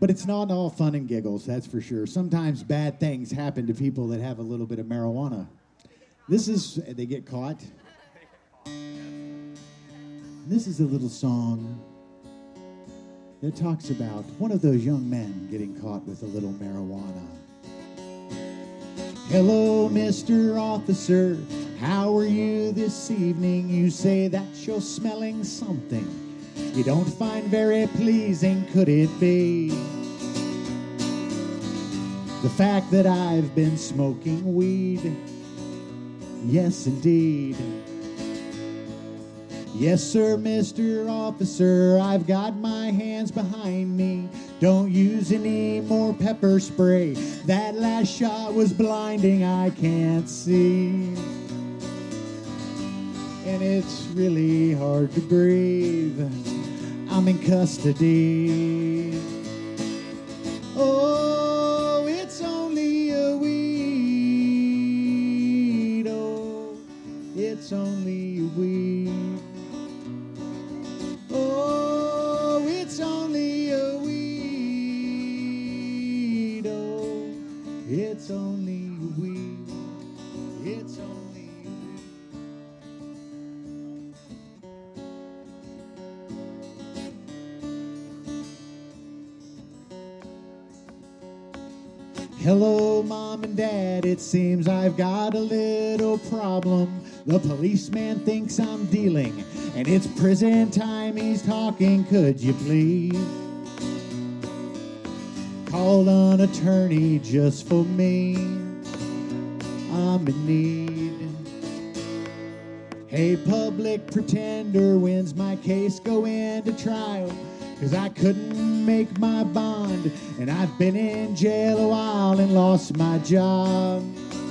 But it's not all fun and giggles, that's for sure. Sometimes bad things happen to people that have a little bit of marijuana. They get caught. This is a little song that talks about one of those young men getting caught with a little marijuana. Hello, Mr. Officer, how are you this evening? You say that you're smelling something you don't find very pleasing, could it be the fact that I've been smoking weed? Yes, indeed. Yes, sir, Mr. Officer, I've got my hands behind me. Don't use any more pepper spray. That last shot was blinding, I can't see. And it's really hard to breathe. I'm in custody. Oh, it's only a weed. Oh, it's only a weed. Oh, it's only a weed. Oh, it's only a weed. It's only a weed. Hello, Mom and Dad, it seems I've got a little problem. The policeman thinks I'm dealing, and it's prison time he's talking. Could you please call an attorney just for me? I'm in need. Hey, public pretender, when's my case go into trial? 'Cause I couldn't make my bond, and I've been in jail a while and lost my job.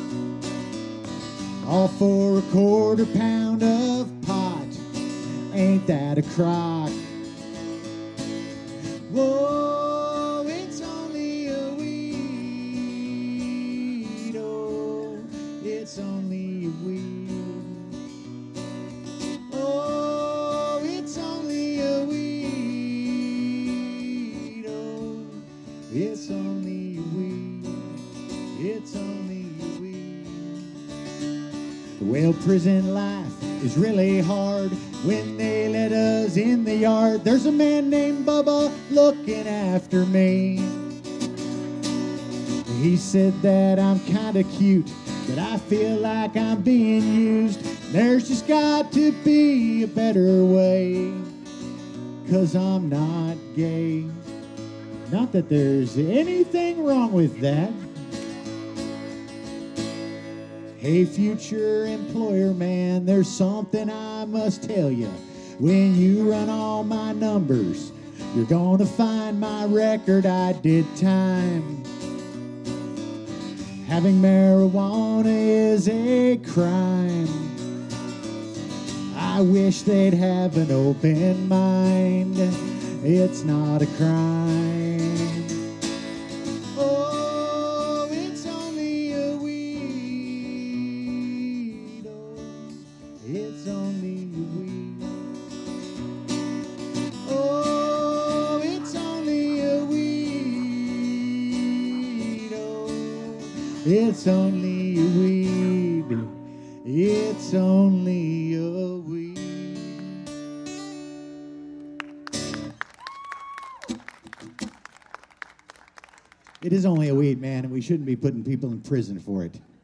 All for a quarter pound of pot. Ain't that a crock? Whoa, it's only a weed. Oh, it's only a weed. Oh, it's only a weed. Oh, it's only a weed. It's only a weed. Well, prison life is really hard when they let us in the yard. There's a man named Bubba looking after me. He said that I'm kinda cute, that I feel like I'm being used. There's just got to be a better way, 'cause I'm not gay. Not that there's anything wrong with that. Hey, future employer man, there's something I must tell you. When you run all my numbers, you're gonna find my record I did time. Having marijuana is a crime. I wish they'd have an open mind. It's not a crime. Oh, it's only a weed. Oh, it's only a weed. Oh, it's only a weed. Oh, it's only a weed. It's only a weed. It is only a weed, man, and we shouldn't be putting people in prison for it.